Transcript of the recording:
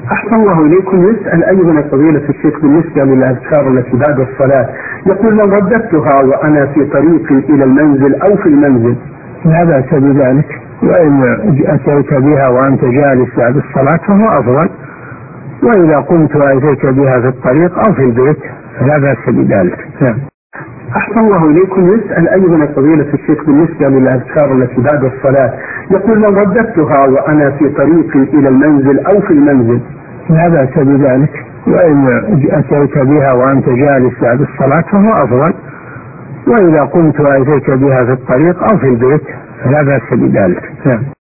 أحسن الله إليكم. يسأل أيضا فضيلة الشيخ بالنسبة للأذكار التي بعد الصلاة، يقول لو رددتها وأنا في طريقي إلى المنزل أو في المنزل لا بأس بذلك، وإن أتيت بها وأنت جالس بعد الصلاة فهو أفضل، وإذا قمت وأتيت بها في الطريق أو في البيت لا بأس بذلك. أحسن الله إليكم. يسأل أيضا فضيلة الشيخ بالنسبة للأذكار التي بعد الصلاة، يقول لو رددتها وأنا في طريقي إلى المنزل أو في المنزل لا بأس بذلك، وإن أتيت بها وأنت جالس بعد الصلاة فهو أفضل، وإذا قمت وأتيت بها في الطريق أو في البيت لا بأس بذلك.